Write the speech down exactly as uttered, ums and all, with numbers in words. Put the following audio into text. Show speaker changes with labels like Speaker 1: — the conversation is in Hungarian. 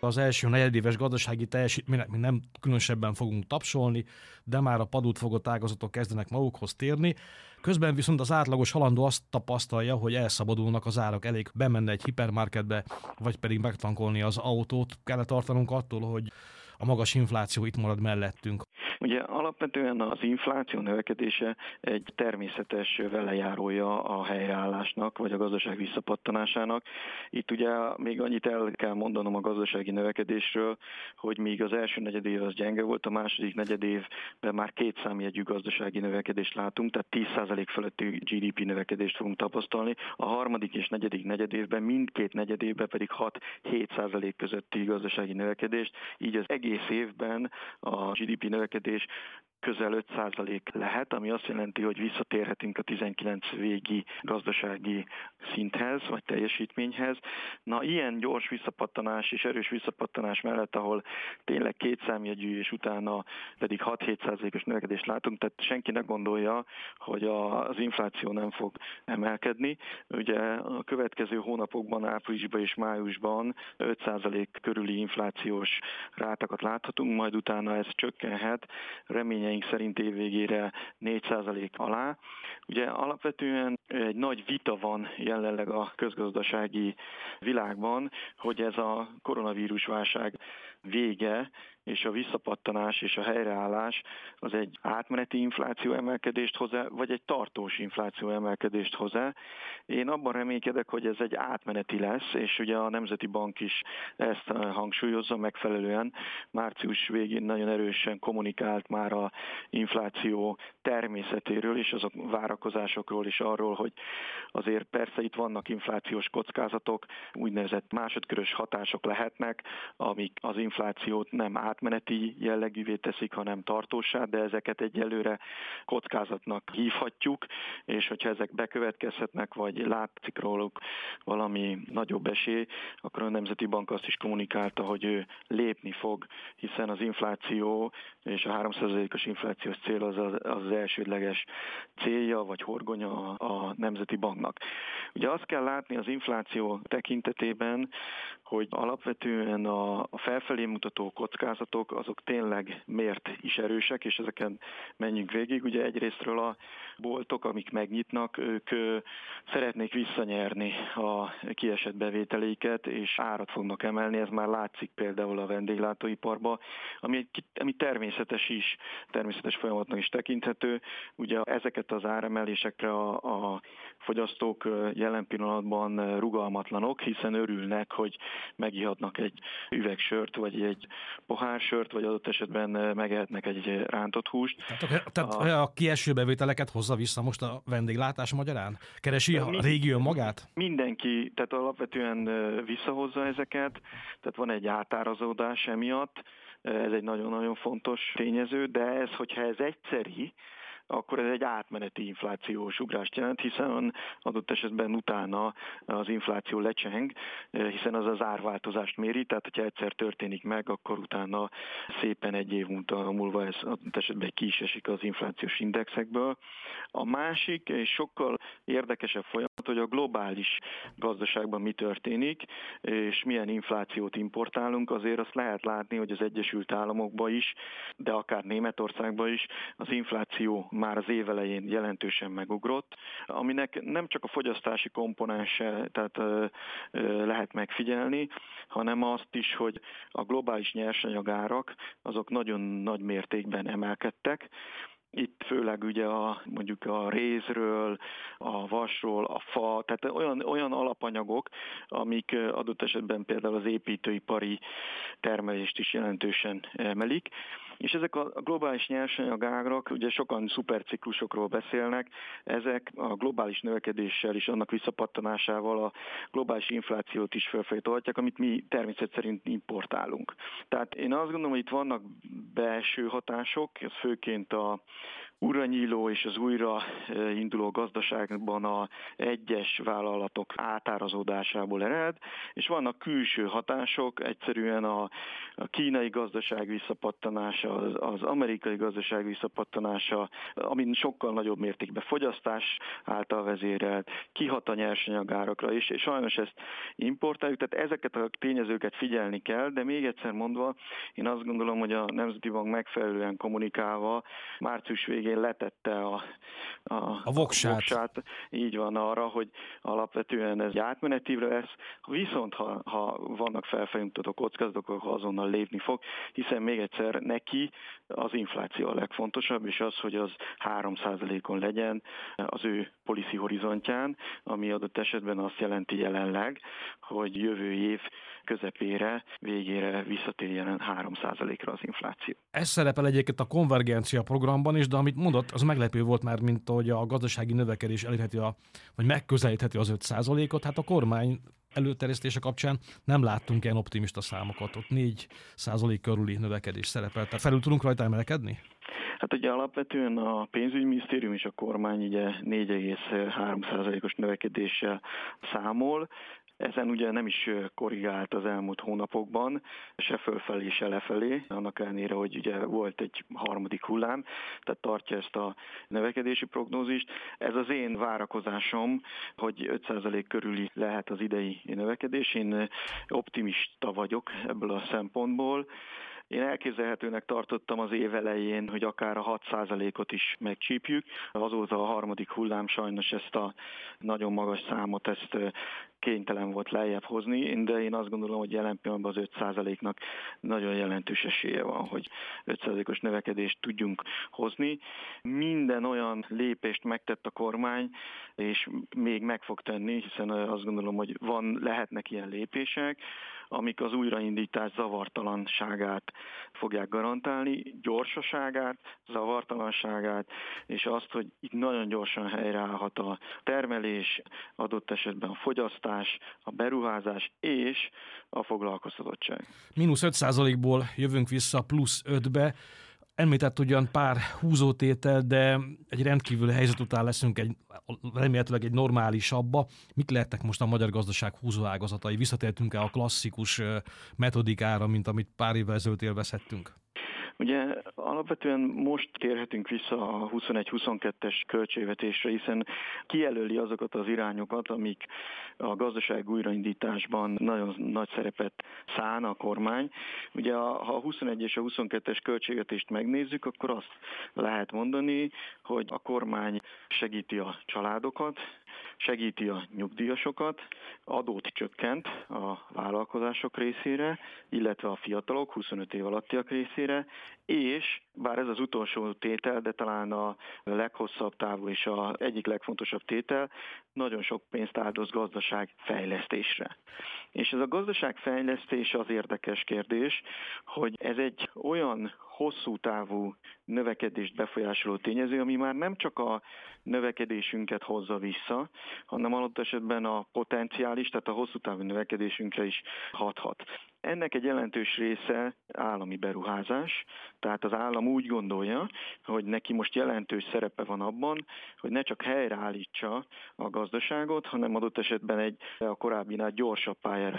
Speaker 1: Az első negyedéves gazdasági teljesítménynek mi nem különösebben fogunk tapsolni, de már a padút ágazatok kezdenek magukhoz térni. Közben viszont az átlagos halandó azt tapasztalja, hogy elszabadulnak az árak, elég bemenni egy hipermarketbe, vagy pedig megtankolni az autót. Kell tartanunk attól, hogy a magas infláció itt marad mellettünk.
Speaker 2: Ugye alapvetően az infláció növekedése egy természetes velejárója a helyreállásnak, vagy a gazdaság visszapattanásának. Itt ugye még annyit el kell mondanom a gazdasági növekedésről, hogy míg az első negyedév az gyenge volt, a második negyedévben már két számjegyű gazdasági növekedést látunk, tehát tíz százalék fölötti gé dé pé növekedést fogunk tapasztalni. A harmadik és negyedik negyedévben mindkét negyedévben pedig hat-hét százalék közötti gazdasági növekedést, így az egész évben a gé dé pé növekedés közel öt százalék lehet, ami azt jelenti, hogy visszatérhetünk a tizenkilenc végi gazdasági szinthez, vagy teljesítményhez. Na, ilyen gyors visszapattanás és erős visszapattanás mellett, ahol tényleg két számjegyű, és utána pedig hat-hét százalékos növekedést látunk, tehát senki ne gondolja, hogy az infláció nem fog emelkedni. Ugye a következő hónapokban, áprilisban és májusban öt százalék körüli inflációs rátakat láthatunk, majd utána ez csökkenhet, reményeink szerint év végére négy százalék alá. Ugye alapvetően egy nagy vita van jelenleg a közgazdasági világban, hogy ez a koronavírus válság vége, és a visszapattanás és a helyreállás az egy átmeneti infláció emelkedést hoz-e, vagy egy tartós infláció emelkedést hoz-e. Én abban reménykedek, hogy ez egy átmeneti lesz, és ugye a Nemzeti Bank is ezt hangsúlyozza megfelelően. Március végén nagyon erősen kommunikált már a infláció természetéről és azok várakozásokról is arról, hogy azért persze itt vannak inflációs kockázatok, úgynevezett másodkörös hatások lehetnek, amik az inflációt nem átmeneti jellegűvé teszik, hanem tartósá, de ezeket egyelőre kockázatnak hívhatjuk, és hogyha ezek bekövetkezhetnek, vagy látszik róluk valami nagyobb esély, akkor a Nemzeti Bank azt is kommunikálta, hogy ő lépni fog, hiszen az infláció és a három százalékos inflációs cél az az, az elsődleges célja, vagy horgonya a Nemzeti Banknak. Ugye azt kell látni az infláció tekintetében, hogy alapvetően a felfelé mutató kockázatok azok tényleg miért is erősek, és ezeken menjünk végig. Ugye egyrésztről a boltok, amik megnyitnak, ők szeretnék visszanyerni a kiesett bevételeiket, és árat fognak emelni, ez már látszik például a vendéglátóiparban, ami, ami természetes is, természetes folyamatnak is tekinthető. Ugye ezeket az áremelésekre a, a fogyasztók jelen pillanatban rugalmatlanok, hiszen örülnek, hogy megihatnak egy üvegsört, vagy egy pohár sört, vagy adott esetben megehetnek egy rántott húst.
Speaker 1: Tehát, tehát a, a kieső bevételeket hozza vissza most a vendéglátás magyarán? Keresi a régió magát?
Speaker 2: Mindenki, tehát alapvetően visszahozza ezeket, tehát van egy átárazódás emiatt, ez egy nagyon-nagyon fontos tényező, de ez, hogyha ez egyszeri, akkor ez egy átmeneti inflációs ugrást jelent, hiszen adott esetben utána az infláció lecseng, hiszen az az árváltozást méri, tehát hogyha egyszer történik meg, akkor utána szépen egy év múlva ez adott esetben ki is esik az inflációs indexekből. A másik és sokkal érdekesebb folyamat, hogy a globális gazdaságban mi történik, és milyen inflációt importálunk, azért azt lehet látni, hogy az Egyesült Államokban is, de akár Németországban is az infláció már az év elején jelentősen megugrott, aminek nem csak a fogyasztási komponense, tehát ö, ö, lehet megfigyelni, hanem azt is, hogy a globális nyersanyagárak azok nagyon nagy mértékben emelkedtek. Itt főleg ugye a, mondjuk a rézről, a vasról, a fa, tehát olyan, olyan alapanyagok, amik adott esetben például az építőipari termelést is jelentősen emelik. És ezek a globális nyersanyagárak, ugye sokan szuperciklusokról beszélnek, ezek a globális növekedéssel és annak visszapattanásával a globális inflációt is felfelé tolhatják, amit mi természet szerint importálunk. Tehát én azt gondolom, hogy itt vannak belső hatások, ez főként a újranyíló és az újra induló gazdaságban a egyes vállalatok átárazódásából ered, és vannak külső hatások, egyszerűen a, a kínai gazdaság visszapattanása, az, az amerikai gazdaság visszapattanása, amin sokkal nagyobb mértékben fogyasztás által vezérelt, kihat a nyersanyagárakra is, és sajnos ezt importáljuk, tehát ezeket a tényezőket figyelni kell, de még egyszer mondva, én azt gondolom, hogy a Nemzeti Bank megfelelően kommunikálva március végén letette a, a,
Speaker 1: a voksát.
Speaker 2: a voksát, így van arra, hogy alapvetően ez átmenetívre lesz, viszont ha, ha vannak felfelmutató kockázatok, akkor azonnal lépni fog, hiszen még egyszer neki az infláció a legfontosabb, és az, hogy az három százalékon legyen az ő policy horizontján, ami adott esetben azt jelenti jelenleg, hogy jövő év közepére, végére visszatérjen három százalékra az infláció.
Speaker 1: Ez szerepel egyébként a konvergencia programban is, de amit mondott, az meglepő volt már, mint hogy a gazdasági növekedés elérheti a, vagy megközelítheti az öt százalékot. Hát a kormány előterjesztése kapcsán nem láttunk ilyen optimista számokat, ott négy százalék körüli növekedés szerepel. Tehát felül tudunk rajta emelkedni?
Speaker 2: Hát ugye alapvetően a pénzügyminisztérium és a kormány ugye négy egész három százalékos növekedéssel számol. Ezen ugye nem is korrigált az elmúlt hónapokban, se fölfelé, se lefelé, annak ellenére, hogy ugye volt egy harmadik hullám, tehát tartja ezt a növekedési prognózist. Ez az én várakozásom, hogy öt százalék körüli lehet az idei növekedés. Én optimista vagyok ebből a szempontból. Én elképzelhetőnek tartottam az év elején, hogy akár a hat százalékot is megcsípjük. Azóta a harmadik hullám sajnos ezt a nagyon magas számot, ezt kénytelen volt lejjebb hozni, de én azt gondolom, hogy jelen pillanatban az öt százaléknak nagyon jelentős esélye van, hogy öt százalékos növekedést tudjunk hozni. Minden olyan lépést megtett a kormány, és még meg fog tenni, hiszen azt gondolom, hogy van, lehetnek ilyen lépések, amik az újraindítás zavartalanságát fogják garantálni, gyorsaságát, zavartalanságát, és azt, hogy itt nagyon gyorsan helyreállhat a termelés, adott esetben a fogyasztás, a beruházás és a foglalkoztatottság.
Speaker 1: Mínusz öt százalékból jövünk vissza plusz ötbe. Említett ugyan pár húzótétel, de egy rendkívüli helyzet után leszünk egy, remélhetőleg egy normálisabba. Mik lehetnek most a magyar gazdaság húzóágazatai? Visszatértünk-e a klasszikus metodikára, mint amit pár évvel ezelőtt élvezhettünk?
Speaker 2: Ugye alapvetően most térhetünk vissza a huszonegy huszonkettes költségvetésre, hiszen kijelöli azokat az irányokat, amik a gazdaság újraindításban nagyon nagy szerepet szán a kormány. Ugye ha a huszonegy és a huszonkettes költségvetést megnézzük, akkor azt lehet mondani, hogy a kormány segíti a családokat, segíti a nyugdíjasokat, adót csökkent a vállalkozások részére, illetve a fiatalok, huszonöt év alattiak részére, és bár ez az utolsó tétel, de talán a leghosszabb távú és az egyik legfontosabb tétel, nagyon sok pénzt áldoz gazdaságfejlesztésre. És ez a gazdaságfejlesztés az érdekes kérdés, hogy ez egy olyan hosszú távú növekedést befolyásoló tényező, ami már nem csak a növekedésünket hozza vissza, hanem adott esetben a potenciális, tehát a hosszú távú növekedésünkre is hathat. Ennek egy jelentős része állami beruházás, tehát az állam úgy gondolja, hogy neki most jelentős szerepe van abban, hogy ne csak helyreállítsa a gazdaságot, hanem adott esetben egy a korábbinál gyorsabb pályára